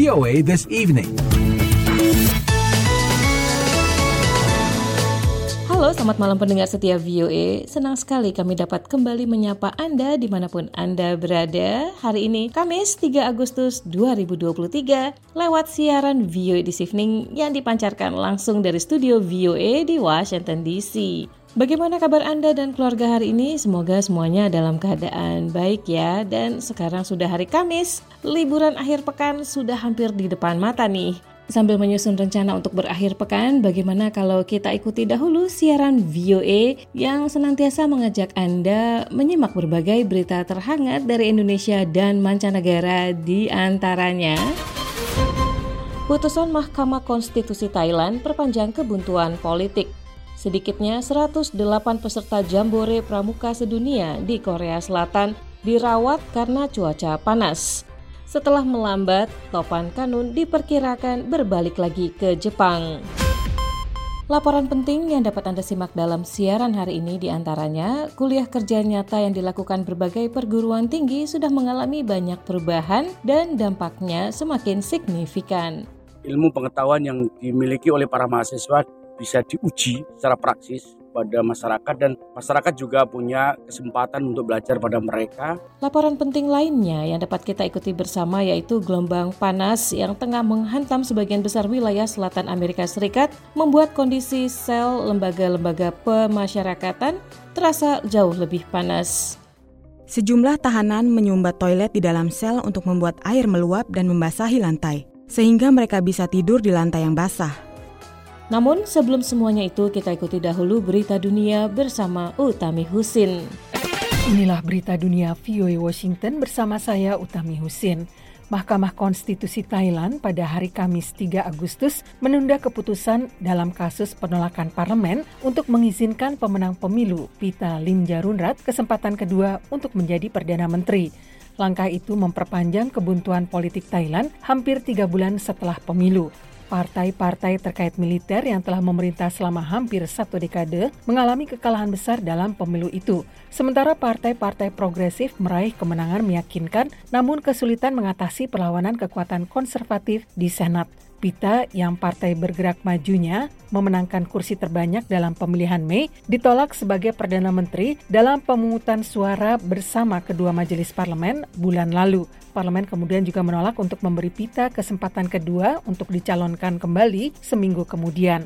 VOA This Evening. Halo, selamat malam pendengar setia VOA. Senang sekali kami dapat kembali menyapa Anda dimanapun Anda berada. Hari ini, Kamis 3 Agustus 2023, lewat siaran VOA This Evening yang dipancarkan langsung dari studio VOA di Washington DC. Bagaimana kabar Anda dan keluarga hari ini? Semoga semuanya dalam keadaan baik ya. Dan sekarang sudah hari Kamis, liburan akhir pekan sudah hampir di depan mata nih. Sambil menyusun rencana untuk berakhir pekan, bagaimana kalau kita ikuti dahulu siaran VOA yang senantiasa mengajak Anda menyimak berbagai berita terhangat dari Indonesia dan mancanegara, di antaranya putusan Mahkamah Konstitusi Thailand perpanjang kebuntuan politik. Sedikitnya 108 peserta Jambore Pramuka Sedunia di Korea Selatan dirawat karena cuaca panas. Setelah melambat, topan kanun diperkirakan berbalik lagi ke Jepang. Laporan penting yang dapat Anda simak dalam siaran hari ini diantaranya, kuliah kerja nyata yang dilakukan berbagai perguruan tinggi sudah mengalami banyak perubahan dan dampaknya semakin signifikan. Ilmu pengetahuan yang dimiliki oleh para mahasiswa bisa diuji secara praksis pada masyarakat, dan masyarakat juga punya kesempatan untuk belajar pada mereka. Laporan penting lainnya yang dapat kita ikuti bersama yaitu gelombang panas yang tengah menghantam sebagian besar wilayah selatan Amerika Serikat membuat kondisi sel lembaga-lembaga pemasyarakatan terasa jauh lebih panas. Sejumlah tahanan menyumbat toilet di dalam sel untuk membuat air meluap dan membasahi lantai, sehingga mereka bisa tidur di lantai yang basah. Namun sebelum semuanya itu, kita ikuti dahulu berita dunia bersama Utami Husin. Inilah berita dunia VOA Washington bersama saya Utami Husin. Mahkamah Konstitusi Thailand pada hari Kamis 3 Agustus menunda keputusan dalam kasus penolakan parlemen untuk mengizinkan pemenang pemilu Pita Limjaroenrat kesempatan kedua untuk menjadi Perdana Menteri. Langkah itu memperpanjang kebuntuan politik Thailand hampir 3 bulan setelah pemilu. Partai-partai terkait militer yang telah memerintah selama hampir 1 dekade mengalami kekalahan besar dalam pemilu itu. Sementara partai-partai progresif meraih kemenangan meyakinkan, namun kesulitan mengatasi perlawanan kekuatan konservatif di Senat. Pita yang partai bergerak majunya memenangkan kursi terbanyak dalam pemilihan Mei ditolak sebagai Perdana Menteri dalam pemungutan suara bersama kedua majelis parlemen bulan lalu. Parlemen kemudian juga menolak untuk memberi Pita kesempatan kedua untuk dicalonkan kembali seminggu kemudian.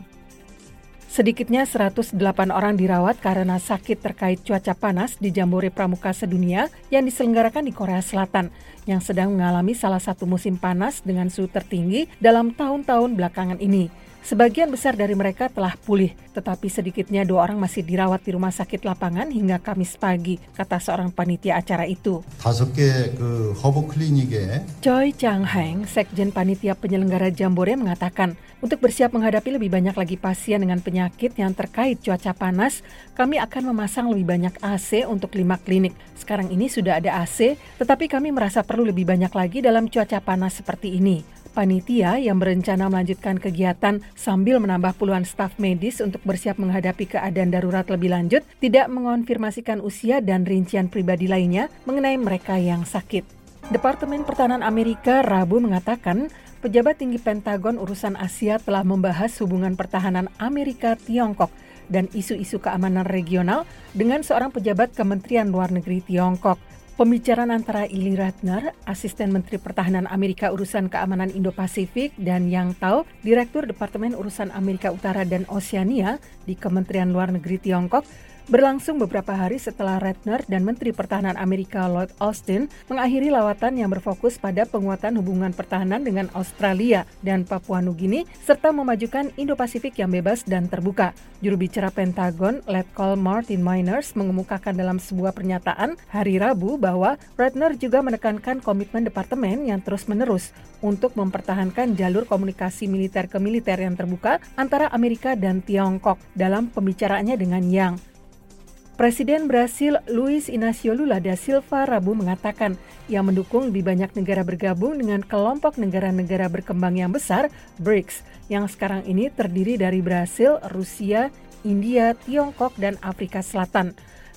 Sedikitnya 108 orang dirawat karena sakit terkait cuaca panas di Jambore Pramuka Sedunia yang diselenggarakan di Korea Selatan, yang sedang mengalami salah satu musim panas dengan suhu tertinggi dalam tahun-tahun belakangan ini. Sebagian besar dari mereka telah pulih, tetapi sedikitnya 2 orang masih dirawat di rumah sakit lapangan hingga Kamis pagi, kata seorang panitia acara itu. 5개 허브 클리닉에 Choi Chang-heng, sekjen panitia penyelenggara Jambore, mengatakan, untuk bersiap menghadapi lebih banyak lagi pasien dengan penyakit yang terkait cuaca panas, kami akan memasang lebih banyak AC untuk 5 klinik. Sekarang ini sudah ada AC, tetapi kami merasa perlu lebih banyak lagi dalam cuaca panas seperti ini. Panitia yang berencana melanjutkan kegiatan sambil menambah puluhan staf medis untuk bersiap menghadapi keadaan darurat lebih lanjut, tidak mengonfirmasikan usia dan rincian pribadi lainnya mengenai mereka yang sakit. Departemen Pertahanan Amerika Rabu mengatakan, pejabat tinggi Pentagon urusan Asia telah membahas hubungan pertahanan Amerika-Tiongkok dan isu-isu keamanan regional dengan seorang pejabat Kementerian Luar Negeri Tiongkok. Pembicaraan antara Ely Ratner, Asisten Menteri Pertahanan Amerika Urusan Keamanan Indo-Pasifik, dan Yang Tao, Direktur Departemen Urusan Amerika Utara dan Oseania di Kementerian Luar Negeri Tiongkok, berlangsung beberapa hari setelah Ratner dan Menteri Pertahanan Amerika Lloyd Austin mengakhiri lawatan yang berfokus pada penguatan hubungan pertahanan dengan Australia dan Papua Nugini, serta memajukan Indo-Pasifik yang bebas dan terbuka. Juru bicara Pentagon, Letkol Martin Miners, mengemukakan dalam sebuah pernyataan hari Rabu bahwa Ratner juga menekankan komitmen departemen yang terus-menerus untuk mempertahankan jalur komunikasi militer ke militer yang terbuka antara Amerika dan Tiongkok dalam pembicaraannya dengan Yang. Presiden Brasil Luiz Inácio Lula da Silva Rabu mengatakan ia mendukung lebih banyak negara bergabung dengan kelompok negara-negara berkembang yang besar, BRICS, yang sekarang ini terdiri dari Brasil, Rusia, India, Tiongkok, dan Afrika Selatan.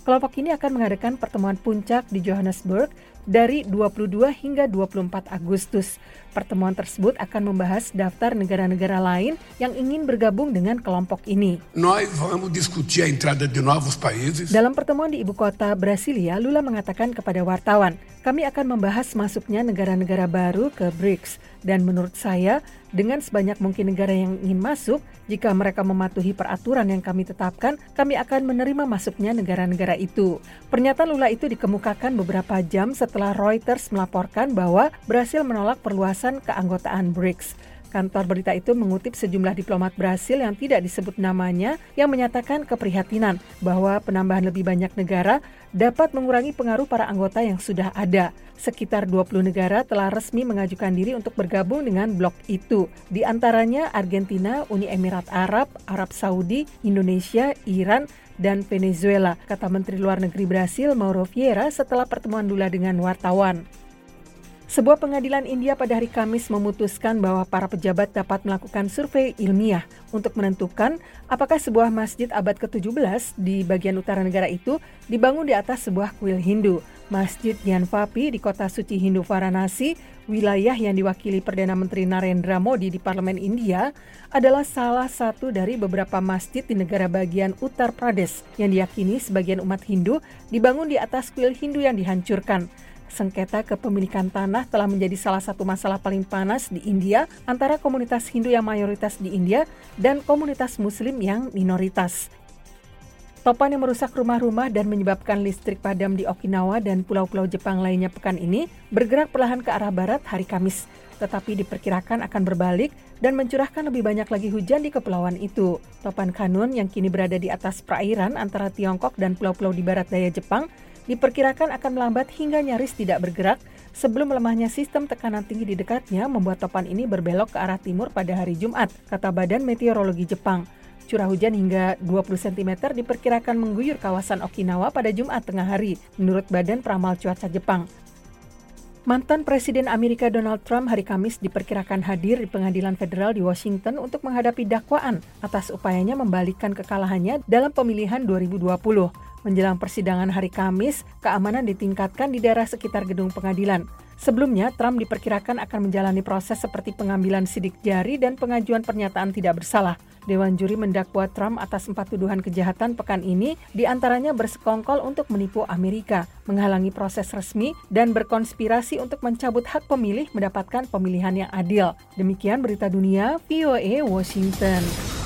Kelompok ini akan mengadakan pertemuan puncak di Johannesburg dari 22 hingga 24 Agustus. Pertemuan tersebut akan membahas daftar negara-negara lain yang ingin bergabung dengan kelompok ini. Nós vamos discutir a entrada de novos países. Dalam pertemuan di ibu kota Brasilia, Lula mengatakan kepada wartawan, kami akan membahas masuknya negara-negara baru ke BRICS. Dan menurut saya, dengan sebanyak mungkin negara yang ingin masuk, jika mereka mematuhi peraturan yang kami tetapkan, kami akan menerima masuknya negara-negara itu. Pernyataan Lula itu dikemukakan beberapa jam setelah Reuters melaporkan bahwa Brasil menolak perluasan keanggotaan BRICS. Kantor berita itu mengutip sejumlah diplomat Brasil yang tidak disebut namanya yang menyatakan keprihatinan bahwa penambahan lebih banyak negara dapat mengurangi pengaruh para anggota yang sudah ada. Sekitar 20 negara telah resmi mengajukan diri untuk bergabung dengan blok itu. Di antaranya Argentina, Uni Emirat Arab, Arab Saudi, Indonesia, Iran, dan Venezuela, kata Menteri Luar Negeri Brasil Mauro Vieira setelah pertemuan Lula dengan wartawan. Sebuah pengadilan India pada hari Kamis memutuskan bahwa para pejabat dapat melakukan survei ilmiah untuk menentukan apakah sebuah masjid abad ke-17 di bagian utara negara itu dibangun di atas sebuah kuil Hindu. Masjid Gyanvapi di kota suci Hindu Varanasi, wilayah yang diwakili Perdana Menteri Narendra Modi di Parlemen India, adalah salah satu dari beberapa masjid di negara bagian Uttar Pradesh yang diyakini sebagian umat Hindu dibangun di atas kuil Hindu yang dihancurkan. Sengketa kepemilikan tanah telah menjadi salah satu masalah paling panas di India antara komunitas Hindu yang mayoritas di India dan komunitas Muslim yang minoritas. Topan yang merusak rumah-rumah dan menyebabkan listrik padam di Okinawa dan pulau-pulau Jepang lainnya pekan ini bergerak perlahan ke arah barat hari Kamis, tetapi diperkirakan akan berbalik dan mencurahkan lebih banyak lagi hujan di kepulauan itu. Topan Kanun yang kini berada di atas perairan antara Tiongkok dan pulau-pulau di barat daya Jepang diperkirakan akan melambat hingga nyaris tidak bergerak sebelum melemahnya sistem tekanan tinggi di dekatnya membuat topan ini berbelok ke arah timur pada hari Jumat, kata Badan Meteorologi Jepang. Curah hujan hingga 20 cm diperkirakan mengguyur kawasan Okinawa pada Jumat tengah hari, menurut Badan Peramal Cuaca Jepang. Mantan Presiden Amerika Donald Trump hari Kamis diperkirakan hadir di pengadilan federal di Washington untuk menghadapi dakwaan atas upayanya membalikkan kekalahannya dalam pemilihan 2020. Menjelang persidangan hari Kamis, keamanan ditingkatkan di daerah sekitar gedung pengadilan. Sebelumnya, Trump diperkirakan akan menjalani proses seperti pengambilan sidik jari dan pengajuan pernyataan tidak bersalah. Dewan juri mendakwa Trump atas 4 tuduhan kejahatan pekan ini, diantaranya bersekongkol untuk menipu Amerika, menghalangi proses resmi, dan berkonspirasi untuk mencabut hak pemilih mendapatkan pemilihan yang adil. Demikian berita dunia, VOA Washington.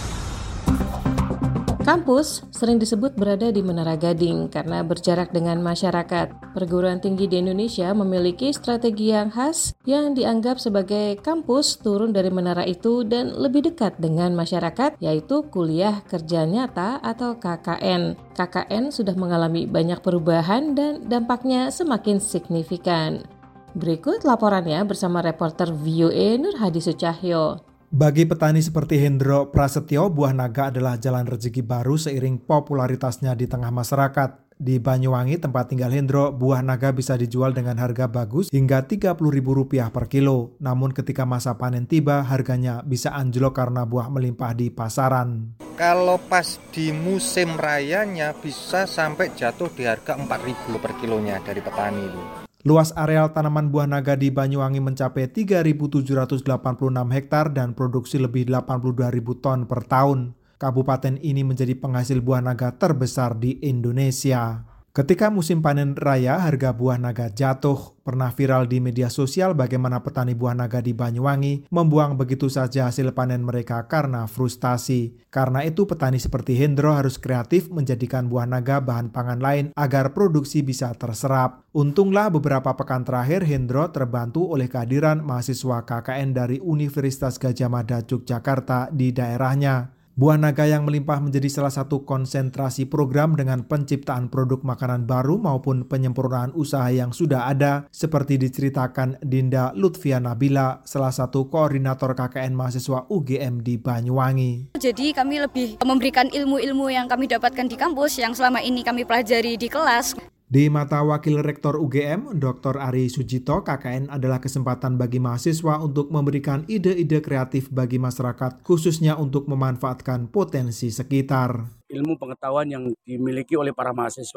Kampus sering disebut berada di Menara Gading karena berjarak dengan masyarakat. Perguruan tinggi di Indonesia memiliki strategi yang khas yang dianggap sebagai kampus turun dari menara itu dan lebih dekat dengan masyarakat, yaitu kuliah kerja nyata atau KKN. KKN sudah mengalami banyak perubahan dan dampaknya semakin signifikan. Berikut laporannya bersama reporter VOA Nur Hadi Sucahyo. Bagi petani seperti Hendro Prasetyo, buah naga adalah jalan rezeki baru seiring popularitasnya di tengah masyarakat. Di Banyuwangi, tempat tinggal Hendro, buah naga bisa dijual dengan harga bagus hingga Rp30.000 per kilo. Namun ketika masa panen tiba, harganya bisa anjlok karena buah melimpah di pasaran. Kalau pas di musim rayanya bisa sampai jatuh di harga Rp4.000 per kilonya dari petani itu. Luas areal tanaman buah naga di Banyuwangi mencapai 3.786 hektar dan produksi lebih 82.000 ton per tahun. Kabupaten ini menjadi penghasil buah naga terbesar di Indonesia. Ketika musim panen raya, harga buah naga jatuh. Pernah viral di media sosial bagaimana petani buah naga di Banyuwangi membuang begitu saja hasil panen mereka karena frustasi. Karena itu petani seperti Hendro harus kreatif menjadikan buah naga bahan pangan lain agar produksi bisa terserap. Untunglah beberapa pekan terakhir Hendro terbantu oleh kehadiran mahasiswa KKN dari Universitas Gadjah Mada Yogyakarta di daerahnya. Buah naga yang melimpah menjadi salah satu konsentrasi program dengan penciptaan produk makanan baru maupun penyempurnaan usaha yang sudah ada, seperti diceritakan Dinda Lutfia Nabila, salah satu koordinator KKN mahasiswa UGM di Banyuwangi. Jadi kami lebih memberikan ilmu-ilmu yang kami dapatkan di kampus yang selama ini kami pelajari di kelas. Di mata Wakil Rektor UGM, Dr. Ari Sujito, KKN adalah kesempatan bagi mahasiswa untuk memberikan ide-ide kreatif bagi masyarakat, khususnya untuk memanfaatkan potensi sekitar. Ilmu pengetahuan yang dimiliki oleh para mahasiswa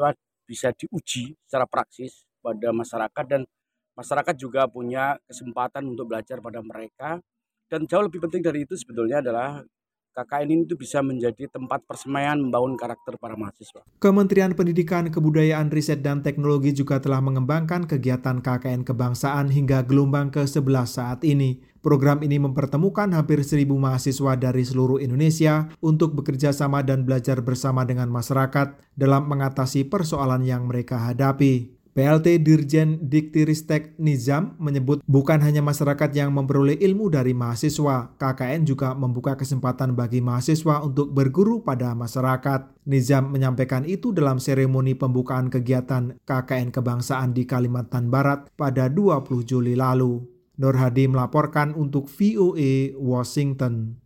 bisa diuji secara praksis pada masyarakat, dan masyarakat juga punya kesempatan untuk belajar pada mereka. Dan jauh lebih penting dari itu sebetulnya adalah KKN ini itu bisa menjadi tempat persemaian membangun karakter para mahasiswa. Kementerian Pendidikan, Kebudayaan, Riset, dan Teknologi juga telah mengembangkan kegiatan KKN kebangsaan hingga gelombang ke-11 saat ini. Program ini mempertemukan hampir 1.000 mahasiswa dari seluruh Indonesia untuk bekerja sama dan belajar bersama dengan masyarakat dalam mengatasi persoalan yang mereka hadapi. PLT Dirjen Diktiristek Nizam menyebut bukan hanya masyarakat yang memperoleh ilmu dari mahasiswa, KKN juga membuka kesempatan bagi mahasiswa untuk berguru pada masyarakat. Nizam menyampaikan itu dalam seremoni pembukaan kegiatan KKN kebangsaan di Kalimantan Barat pada 20 Juli lalu. Nur Hadi melaporkan untuk VOA Washington.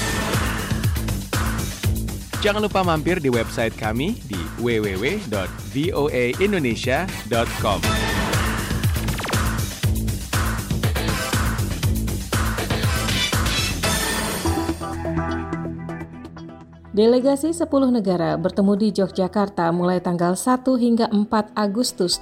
Jangan lupa mampir di website kami di www.voaindonesia.com. Delegasi 10 negara bertemu di Yogyakarta mulai tanggal 1 hingga 4 Agustus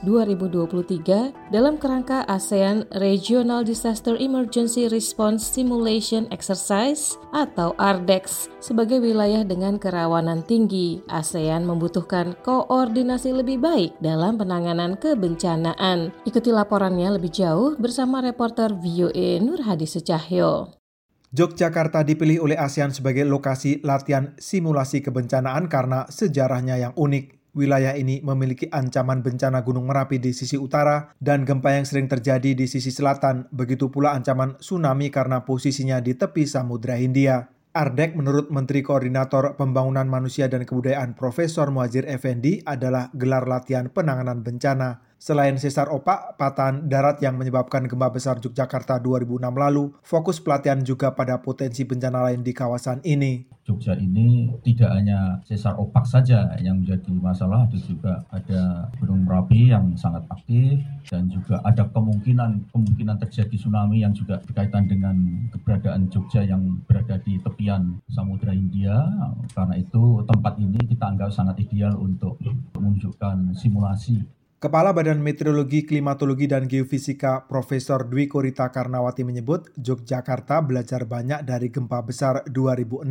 2023 dalam kerangka ASEAN Regional Disaster Emergency Response Simulation Exercise atau ARDEX. Sebagai wilayah dengan kerawanan tinggi, ASEAN membutuhkan koordinasi lebih baik dalam penanganan kebencanaan. Ikuti laporannya lebih jauh bersama reporter VOA Nur Hadi Secahyo. Yogyakarta dipilih oleh ASEAN sebagai lokasi latihan simulasi kebencanaan karena sejarahnya yang unik. Wilayah ini memiliki ancaman bencana Gunung Merapi di sisi utara dan gempa yang sering terjadi di sisi selatan. Begitu pula ancaman tsunami karena posisinya di tepi Samudra Hindia. ARDEX menurut Menteri Koordinator Pembangunan Manusia dan Kebudayaan Profesor Muhadjir Effendi adalah gelar latihan penanganan bencana. Selain sesar opak, patahan darat yang menyebabkan gempa besar Yogyakarta 2006 lalu, fokus pelatihan juga pada potensi bencana lain di kawasan ini. Jogja ini tidak hanya sesar opak saja yang menjadi masalah, ada juga ada Gunung Merapi yang sangat aktif dan juga ada kemungkinan terjadi tsunami yang juga berkaitan dengan keberadaan Jogja yang berada di tepian Samudra Hindia. Karena itu tempat ini kita anggap sangat ideal untuk menunjukkan simulasi. Kepala Badan Meteorologi, Klimatologi, dan Geofisika Profesor Dwi Korita Karnawati menyebut Yogyakarta belajar banyak dari gempa besar 2006.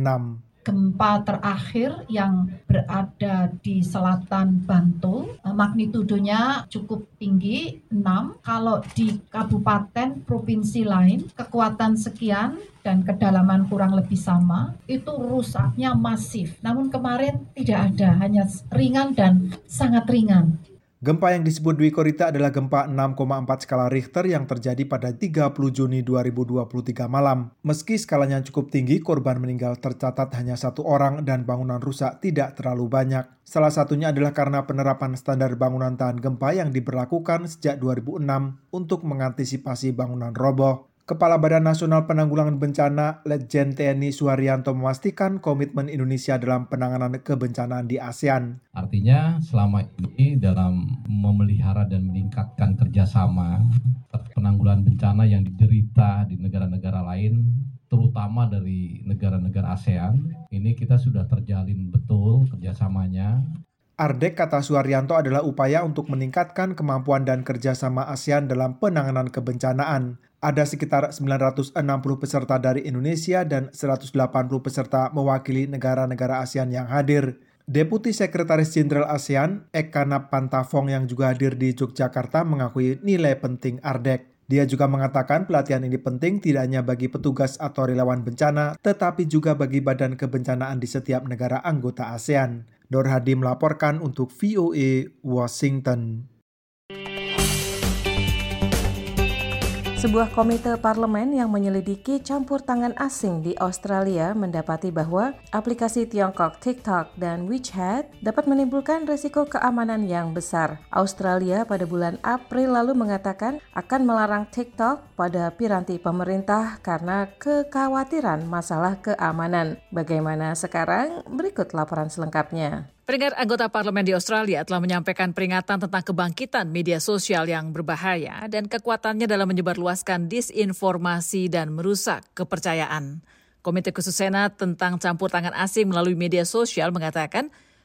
Gempa terakhir yang berada di selatan Bantul, magnitudonya cukup tinggi, 6. Kalau di kabupaten provinsi lain, kekuatan sekian dan kedalaman kurang lebih sama, itu rusaknya masif. Namun kemarin tidak ada, hanya ringan dan sangat ringan. Gempa yang disebut Dwi Korita adalah gempa 6,4 skala Richter yang terjadi pada 30 Juni 2023 malam. Meski skalanya cukup tinggi, korban meninggal tercatat hanya 1 orang dan bangunan rusak tidak terlalu banyak. Salah satunya adalah karena penerapan standar bangunan tahan gempa yang diberlakukan sejak 2006 untuk mengantisipasi bangunan roboh. Kepala Badan Nasional Penanggulangan Bencana, Letjen TNI Suharyanto memastikan komitmen Indonesia dalam penanganan kebencanaan di ASEAN. Artinya selama ini dalam memelihara dan meningkatkan kerjasama penanggulangan bencana yang diderita di negara-negara lain, terutama dari negara-negara ASEAN, ini kita sudah terjalin betul kerjasamanya. ARDEX, kata Suharyanto, adalah upaya untuk meningkatkan kemampuan dan kerjasama ASEAN dalam penanganan kebencanaan. Ada sekitar 960 peserta dari Indonesia dan 180 peserta mewakili negara-negara ASEAN yang hadir. Deputi Sekretaris Jenderal ASEAN, Ekana Pantafong, yang juga hadir di Yogyakarta, mengakui nilai penting ARDEX. Dia juga mengatakan pelatihan ini penting tidak hanya bagi petugas atau relawan bencana, tetapi juga bagi badan kebencanaan di setiap negara anggota ASEAN. Nur Hadi melaporkan untuk VOA Washington. Sebuah komite parlemen yang menyelidiki campur tangan asing di Australia mendapati bahwa aplikasi Tiongkok TikTok dan WeChat dapat menimbulkan risiko keamanan yang besar. Australia pada bulan April lalu mengatakan akan melarang TikTok pada piranti pemerintah karena kekhawatiran masalah keamanan. Bagaimana sekarang? Berikut laporan selengkapnya. Peringkat anggota parlemen di Australia telah menyampaikan peringatan tentang kebangkitan media sosial yang berbahaya dan kekuatannya dalam menyebarluaskan disinformasi dan merusak kepercayaan. Komite Khusus Senat tentang campur tangan asing melalui media sosial mengatakan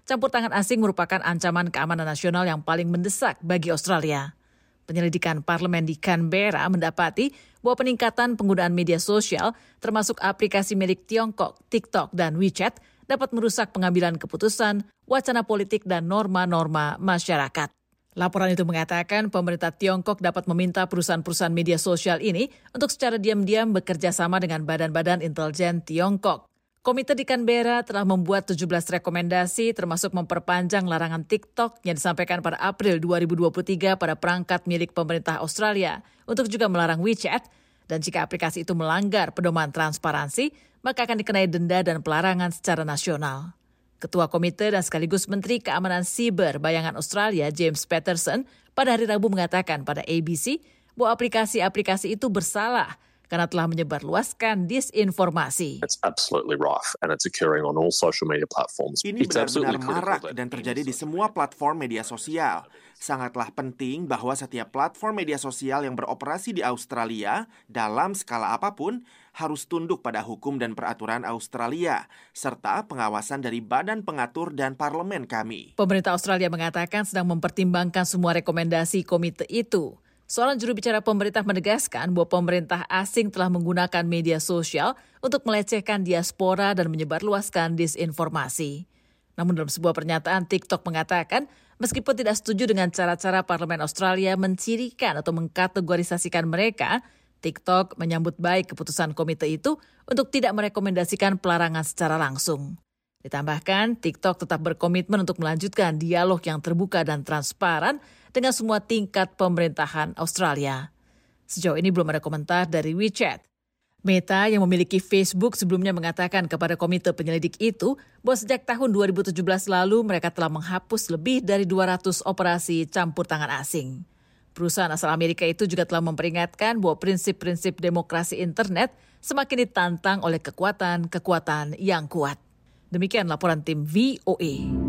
campur tangan asing merupakan ancaman keamanan nasional yang paling mendesak bagi Australia. Penyelidikan parlemen di Canberra mendapati bahwa peningkatan penggunaan media sosial, termasuk aplikasi milik Tiongkok, TikTok, dan WeChat, dapat merusak pengambilan keputusan, wacana politik, dan norma-norma masyarakat. Laporan itu mengatakan pemerintah Tiongkok dapat meminta perusahaan-perusahaan media sosial ini untuk secara diam-diam bekerja sama dengan badan-badan intelijen Tiongkok. Komite di Canberra telah membuat 17 rekomendasi termasuk memperpanjang larangan TikTok yang disampaikan pada April 2023 pada perangkat milik pemerintah Australia untuk juga melarang WeChat, dan jika aplikasi itu melanggar pedoman transparansi, maka akan dikenai denda dan pelarangan secara nasional. Ketua Komite dan sekaligus Menteri Keamanan Siber Bayangan Australia, James Patterson, pada hari Rabu mengatakan pada ABC bahwa aplikasi-aplikasi itu bersalah karena telah menyebarluaskan disinformasi. It's absolutely rife and it's occurring on all social media platforms. Ini benar-benar marak dan terjadi di semua platform media sosial. Sangatlah penting bahwa setiap platform media sosial yang beroperasi di Australia dalam skala apapun harus tunduk pada hukum dan peraturan Australia serta pengawasan dari badan pengatur dan parlemen kami. Pemerintah Australia mengatakan sedang mempertimbangkan semua rekomendasi komite itu. Seorang juru bicara pemerintah menegaskan bahwa pemerintah asing telah menggunakan media sosial untuk melecehkan diaspora dan menyebarluaskan disinformasi. Namun dalam sebuah pernyataan, TikTok mengatakan meskipun tidak setuju dengan cara-cara parlemen Australia mencirikan atau mengkategorisasikan mereka, TikTok menyambut baik keputusan komite itu untuk tidak merekomendasikan pelarangan secara langsung. Ditambahkan, TikTok tetap berkomitmen untuk melanjutkan dialog yang terbuka dan transparan dengan semua tingkat pemerintahan Australia. Sejauh ini belum ada komentar dari WeChat. Meta yang memiliki Facebook sebelumnya mengatakan kepada komite penyelidik itu bahwa sejak tahun 2017 lalu mereka telah menghapus lebih dari 200 operasi campur tangan asing. Perusahaan asal Amerika itu juga telah memperingatkan bahwa prinsip-prinsip demokrasi internet semakin ditantang oleh kekuatan-kekuatan yang kuat. Demikian laporan tim VOA.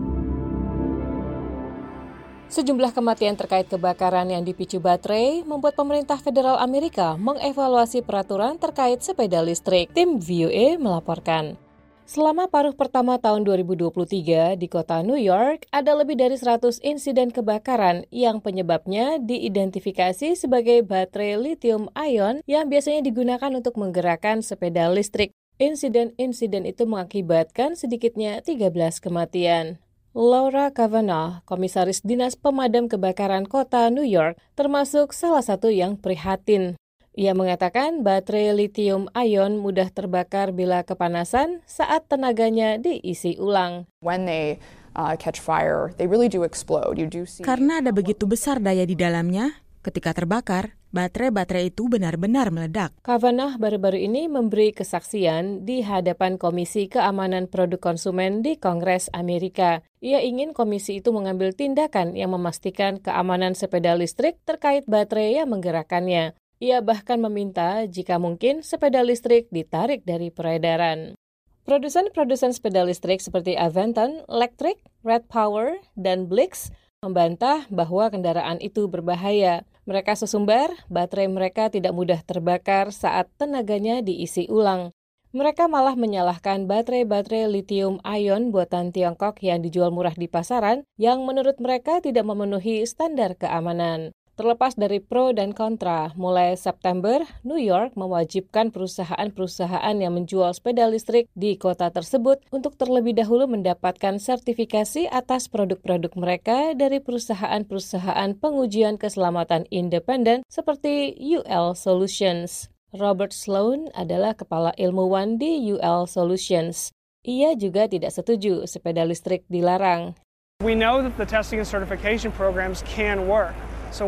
Sejumlah kematian terkait kebakaran yang dipicu baterai membuat pemerintah federal Amerika mengevaluasi peraturan terkait sepeda listrik. Tim VOA melaporkan. Selama paruh pertama tahun 2023 di kota New York, ada lebih dari 100 insiden kebakaran yang penyebabnya diidentifikasi sebagai baterai lithium-ion yang biasanya digunakan untuk menggerakkan sepeda listrik. Insiden-insiden itu mengakibatkan sedikitnya 13 kematian. Laura Kavanaugh, Komisaris Dinas Pemadam Kebakaran Kota New York, termasuk salah satu yang prihatin. Ia mengatakan baterai lithium-ion mudah terbakar bila kepanasan saat tenaganya diisi ulang. When they catch fire, they really do explode. You do see. Karena ada begitu besar daya di dalamnya, ketika terbakar, baterai-baterai itu benar-benar meledak. Kavanaugh baru-baru ini memberi kesaksian di hadapan Komisi Keamanan Produk Konsumen di Kongres Amerika. Ia ingin komisi itu mengambil tindakan yang memastikan keamanan sepeda listrik terkait baterai yang menggerakkannya. Ia bahkan meminta jika mungkin sepeda listrik ditarik dari peredaran. Produsen-produsen sepeda listrik seperti Aventon Electric, Red Power, dan Blix membantah bahwa kendaraan itu berbahaya. Mereka sesumbar, baterai mereka tidak mudah terbakar saat tenaganya diisi ulang. Mereka malah menyalahkan baterai-baterai lithium-ion buatan Tiongkok yang dijual murah di pasaran yang menurut mereka tidak memenuhi standar keamanan. Terlepas dari pro dan kontra, mulai September, New York mewajibkan perusahaan-perusahaan yang menjual sepeda listrik di kota tersebut untuk terlebih dahulu mendapatkan sertifikasi atas produk-produk mereka dari perusahaan-perusahaan pengujian keselamatan independen seperti UL Solutions. Robert Sloan adalah kepala ilmuwan di UL Solutions. Ia juga tidak setuju sepeda listrik dilarang. We know that the testing and certification programs can work.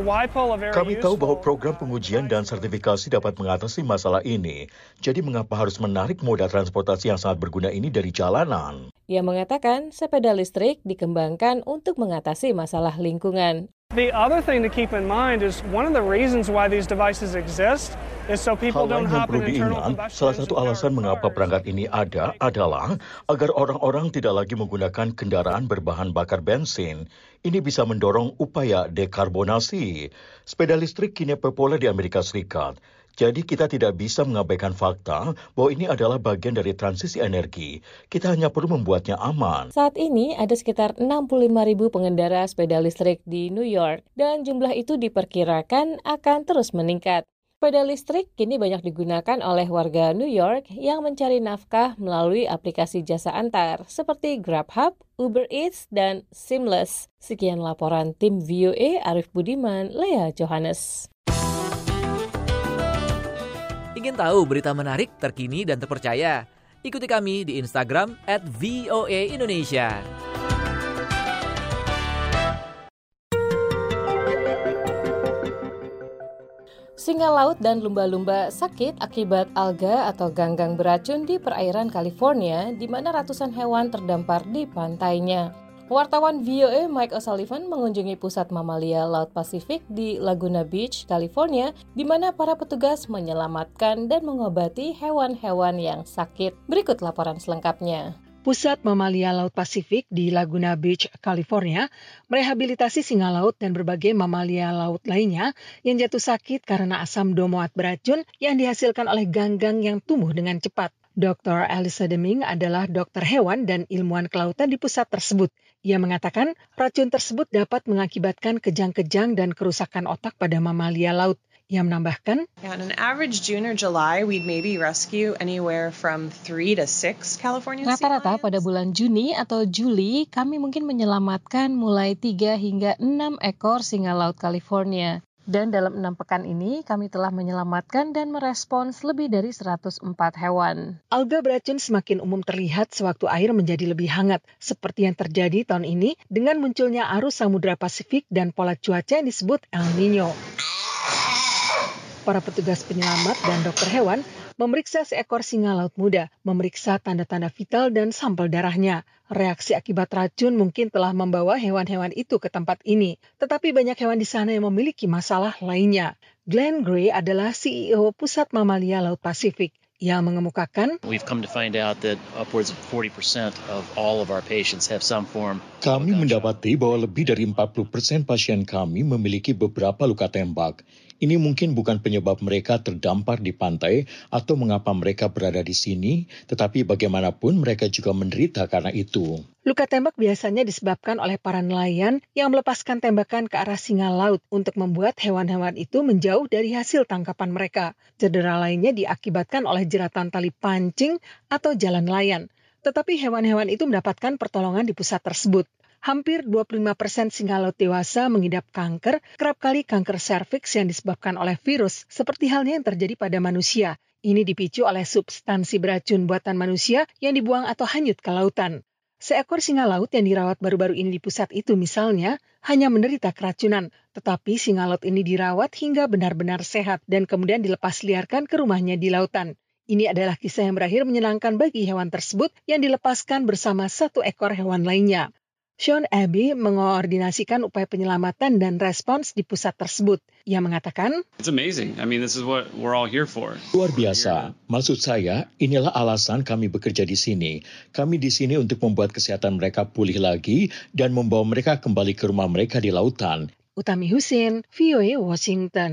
Kami tahu bahwa program pengujian dan sertifikasi dapat mengatasi masalah ini. Jadi mengapa harus menarik moda transportasi yang sangat berguna ini dari jalanan? Ia mengatakan sepeda listrik dikembangkan untuk mengatasi masalah lingkungan. The other thing to keep in mind is one of the reasons why these devices exist is so people don't hop in internal combustion engine. Salah satu alasan mengapa perangkat ini ada adalah agar orang-orang tidak lagi menggunakan kendaraan berbahan bakar bensin. Ini bisa mendorong upaya dekarbonasi. Sepeda listrik kini populer di Amerika Serikat. Jadi kita tidak bisa mengabaikan fakta bahwa ini adalah bagian dari transisi energi. Kita hanya perlu membuatnya aman. Saat ini ada sekitar 65.000 pengendara sepeda listrik di New York dan jumlah itu diperkirakan akan terus meningkat. Sepeda listrik kini banyak digunakan oleh warga New York yang mencari nafkah melalui aplikasi jasa antar seperti Grubhub, Uber Eats, dan Seamless. Sekian laporan tim VOA Arif Budiman, Lea Johannes. Ingin tahu berita menarik, terkini, dan terpercaya? Ikuti kami di Instagram @voaindonesia. Singa laut dan lumba-lumba sakit akibat alga atau ganggang beracun di perairan California, di mana ratusan hewan terdampar di pantainya. Wartawan VOA Mike O'Sullivan mengunjungi pusat mamalia Laut Pasifik di Laguna Beach, California, di mana para petugas menyelamatkan dan mengobati hewan-hewan yang sakit. Berikut laporan selengkapnya. Pusat Mamalia Laut Pasifik di Laguna Beach, California, merehabilitasi singa laut dan berbagai mamalia laut lainnya yang jatuh sakit karena asam domoat beracun yang dihasilkan oleh ganggang yang tumbuh dengan cepat. Dr. Elisa Deming adalah dokter hewan dan ilmuwan kelautan di pusat tersebut. Ia mengatakan racun tersebut dapat mengakibatkan kejang-kejang dan kerusakan otak pada mamalia laut. Ia menambahkan, on an average June or July, we'd maybe rescue anywhere from 3 to 6 California sea lions. Rata-rata pada bulan Juni atau Juli, kami mungkin menyelamatkan mulai 3 hingga 6 ekor singa laut California. Dan dalam 6 pekan ini, kami telah menyelamatkan dan merespons lebih dari 104 hewan. Alga beracun semakin umum terlihat sewaktu air menjadi lebih hangat, seperti yang terjadi tahun ini dengan munculnya arus Samudra Pasifik dan pola cuaca yang disebut El Niño. Para petugas penyelamat dan dokter hewan memeriksa seekor singa laut muda, memeriksa tanda-tanda vital dan sampel darahnya. Reaksi akibat racun mungkin telah membawa hewan-hewan itu ke tempat ini, tetapi banyak hewan di sana yang memiliki masalah lainnya. Glenn Gray adalah CEO Pusat Mamalia Laut Pasifik. Ia mengemukakan, kami mendapati bahwa lebih dari 40% pasien kami memiliki beberapa luka tembak. Ini mungkin bukan penyebab mereka terdampar di pantai atau mengapa mereka berada di sini, tetapi bagaimanapun mereka juga menderita karena itu. Luka tembak biasanya disebabkan oleh para nelayan yang melepaskan tembakan ke arah singa laut untuk membuat hewan-hewan itu menjauh dari hasil tangkapan mereka. Cedera lainnya diakibatkan oleh jeratan tali pancing atau jalan nelayan. Tetapi hewan-hewan itu mendapatkan pertolongan di pusat tersebut. Hampir 25% singa laut dewasa mengidap kanker, kerap kali kanker serviks yang disebabkan oleh virus, seperti halnya yang terjadi pada manusia. Ini dipicu oleh substansi beracun buatan manusia yang dibuang atau hanyut ke lautan. Seekor singa laut yang dirawat baru-baru ini di pusat itu misalnya, hanya menderita keracunan. Tetapi singa laut ini dirawat hingga benar-benar sehat dan kemudian dilepas liarkan ke rumahnya di lautan. Ini adalah kisah yang berakhir menyenangkan bagi hewan tersebut yang dilepaskan bersama 1 ekor hewan lainnya. Sean Abbey mengoordinasikan upaya penyelamatan dan respons di pusat tersebut. Ia mengatakan, luar biasa. Maksud saya, inilah alasan kami bekerja di sini. Kami di sini untuk membuat kesehatan mereka pulih lagi dan membawa mereka kembali ke rumah mereka di lautan. Utami Husin, VOA Washington.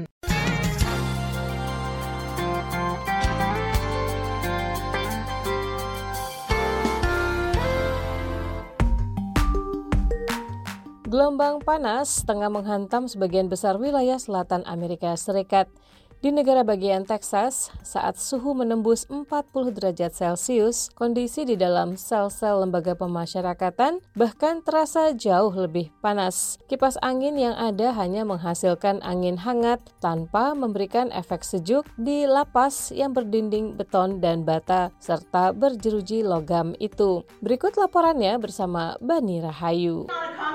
Gelombang panas tengah menghantam sebagian besar wilayah selatan Amerika Serikat. Di negara bagian Texas, saat suhu menembus 40 derajat Celcius, kondisi di dalam sel-sel lembaga pemasyarakatan bahkan terasa jauh lebih panas. Kipas angin yang ada hanya menghasilkan angin hangat tanpa memberikan efek sejuk di lapas yang berdinding beton dan bata serta berjeruji logam itu. Berikut laporannya bersama Bani Rahayu.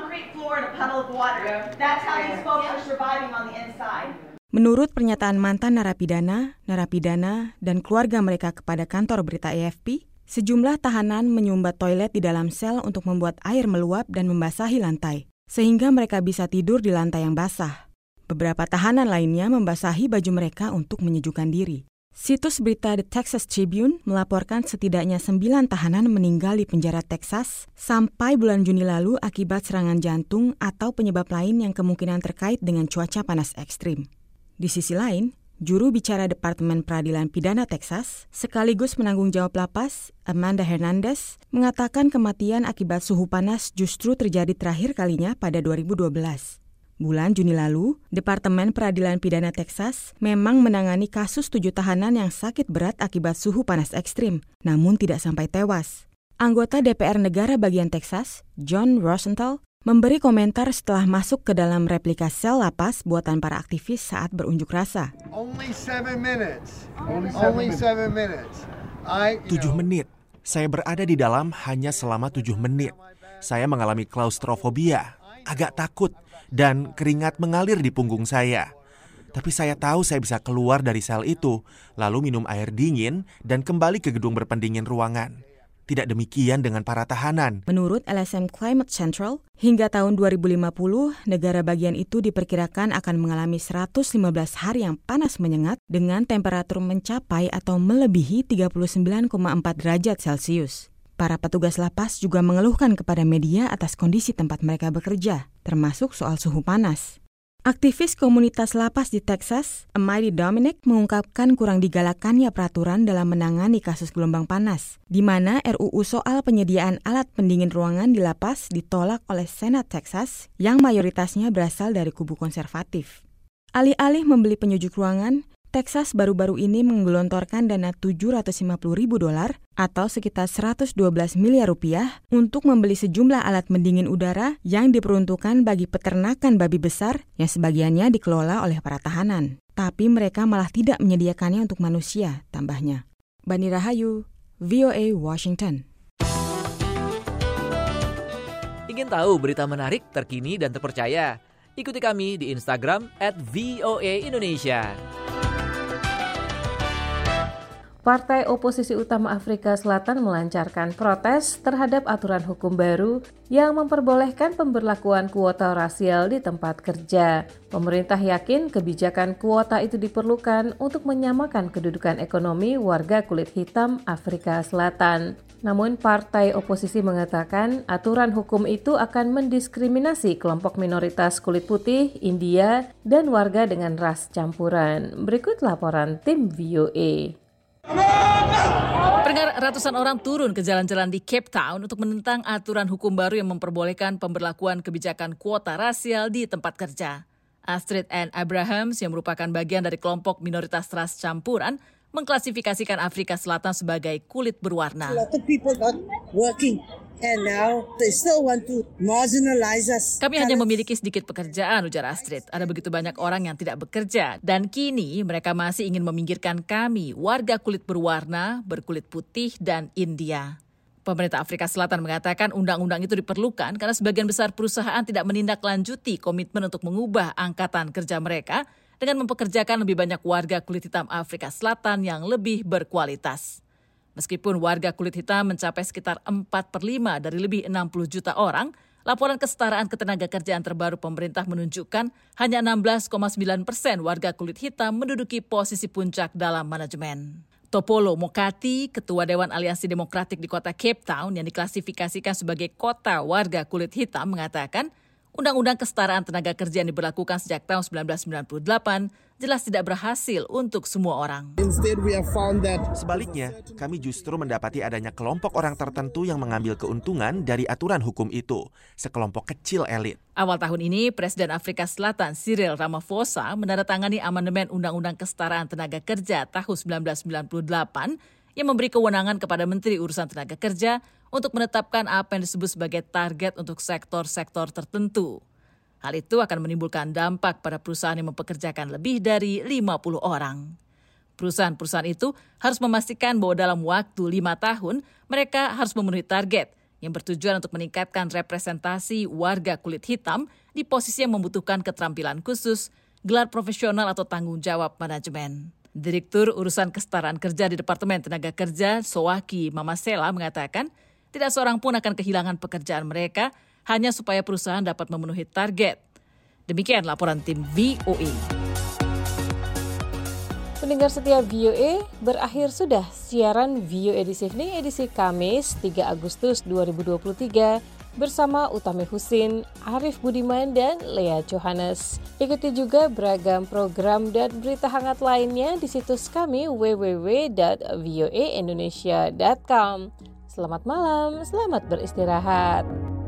Menurut pernyataan mantan narapidana, dan keluarga mereka kepada kantor berita AFP, sejumlah tahanan menyumbat toilet di dalam sel untuk membuat air meluap dan membasahi lantai, sehingga mereka bisa tidur di lantai yang basah. Beberapa tahanan lainnya membasahi baju mereka untuk menyejukkan diri. Situs berita The Texas Tribune melaporkan setidaknya 9 tahanan meninggal di penjara Texas sampai bulan Juni lalu akibat serangan jantung atau penyebab lain yang kemungkinan terkait dengan cuaca panas ekstrim. Di sisi lain, Juru bicara Departemen Peradilan Pidana Texas, sekaligus penanggung jawab lapas, Amanda Hernandez, mengatakan kematian akibat suhu panas justru terjadi terakhir kalinya pada 2012. Bulan Juni lalu, Departemen Peradilan Pidana Texas memang menangani kasus 7 tahanan yang sakit berat akibat suhu panas ekstrim, namun tidak sampai tewas. Anggota DPR Negara Bagian Texas, John Rosenthal, memberi komentar setelah masuk ke dalam replika sel lapas buatan para aktivis saat berunjuk rasa. 7 menit. Saya berada di dalam hanya selama 7 menit. Saya mengalami klaustrofobia, agak takut, dan keringat mengalir di punggung saya. Tapi saya tahu saya bisa keluar dari sel itu, lalu minum air dingin, dan kembali ke gedung berpendingin ruangan. Tidak demikian dengan para tahanan. Menurut LSM Climate Central, hingga tahun 2050, negara bagian itu diperkirakan akan mengalami 115 hari yang panas menyengat dengan temperatur mencapai atau melebihi 39,4 derajat Celcius. Para petugas lapas juga mengeluhkan kepada media atas kondisi tempat mereka bekerja, termasuk soal suhu panas. Aktivis komunitas lapas di Texas, Amity Dominic, mengungkapkan kurang digalakannya peraturan dalam menangani kasus gelombang panas, di mana RUU soal penyediaan alat pendingin ruangan di lapas ditolak oleh Senat Texas yang mayoritasnya berasal dari kubu konservatif. Alih-alih membeli penyejuk ruangan, Texas baru-baru ini menggelontorkan dana $750.000 atau sekitar 112 miliar rupiah untuk membeli sejumlah alat pendingin udara yang diperuntukkan bagi peternakan babi besar yang sebagiannya dikelola oleh para tahanan. Tapi mereka malah tidak menyediakannya untuk manusia, tambahnya. Bani Rahayu, VOA Washington. Ingin tahu berita menarik, terkini, dan terpercaya? Ikuti kami di Instagram @voaindonesia. Partai oposisi utama Afrika Selatan melancarkan protes terhadap aturan hukum baru yang memperbolehkan pemberlakuan kuota rasial di tempat kerja. Pemerintah yakin kebijakan kuota itu diperlukan untuk menyamakan kedudukan ekonomi warga kulit hitam Afrika Selatan. Namun partai oposisi mengatakan aturan hukum itu akan mendiskriminasi kelompok minoritas kulit putih, India, dan warga dengan ras campuran. Berikut laporan tim VOA. Pendengar, ratusan orang turun ke jalan-jalan di Cape Town untuk menentang aturan hukum baru yang memperbolehkan pemberlakuan kebijakan kuota rasial di tempat kerja. Astrid Ann Abrahams yang merupakan bagian dari kelompok minoritas ras campuran mengklasifikasikan Afrika Selatan sebagai kulit berwarna. A lot of people not working and now they still want to marginalize us. Kami hanya memiliki sedikit pekerjaan, ujar Astrid. Ada begitu banyak orang yang tidak bekerja dan kini mereka masih ingin meminggirkan kami, warga kulit berwarna, berkulit putih dan India. Pemerintah Afrika Selatan mengatakan undang-undang itu diperlukan karena sebagian besar perusahaan tidak menindaklanjuti komitmen untuk mengubah angkatan kerja mereka dengan mempekerjakan lebih banyak warga kulit hitam Afrika Selatan yang lebih berkualitas. Meskipun warga kulit hitam mencapai sekitar 4/5 dari lebih 60 juta orang, laporan kesetaraan ketenagakerjaan terbaru pemerintah menunjukkan hanya 16,9% warga kulit hitam menduduki posisi puncak dalam manajemen. Topolo Mokati, Ketua Dewan Aliansi Demokratik di kota Cape Town yang diklasifikasikan sebagai kota warga kulit hitam mengatakan, Undang-Undang Kesetaraan Tenaga Kerja yang diberlakukan sejak tahun 1998 jelas tidak berhasil untuk semua orang. Sebaliknya, kami justru mendapati adanya kelompok orang tertentu yang mengambil keuntungan dari aturan hukum itu, sekelompok kecil elit. Awal tahun ini, Presiden Afrika Selatan Cyril Ramaphosa menandatangani amandemen Undang-Undang Kesetaraan Tenaga Kerja tahun 1998 yang memberi kewenangan kepada Menteri Urusan Tenaga Kerja untuk menetapkan apa yang disebut sebagai target untuk sektor-sektor tertentu. Hal itu akan menimbulkan dampak pada perusahaan yang mempekerjakan lebih dari 50 orang. Perusahaan-perusahaan itu harus memastikan bahwa dalam waktu 5 tahun mereka harus memenuhi target yang bertujuan untuk meningkatkan representasi warga kulit hitam di posisi yang membutuhkan keterampilan khusus, gelar profesional atau tanggung jawab manajemen. Direktur Urusan Kesetaraan Kerja di Departemen Tenaga Kerja, Sowaki Mamasela, mengatakan tidak seorang pun akan kehilangan pekerjaan mereka hanya supaya perusahaan dapat memenuhi target. Demikian laporan tim VOA. Pendengar setia VOA, berakhir sudah siaran VOA This Evening edisi Kamis 3 Agustus 2023 bersama Utami Husin, Arif Budiman, dan Lea Johannes. Ikuti juga beragam program dan berita hangat lainnya di situs kami www.voaindonesia.com. Selamat malam, selamat beristirahat.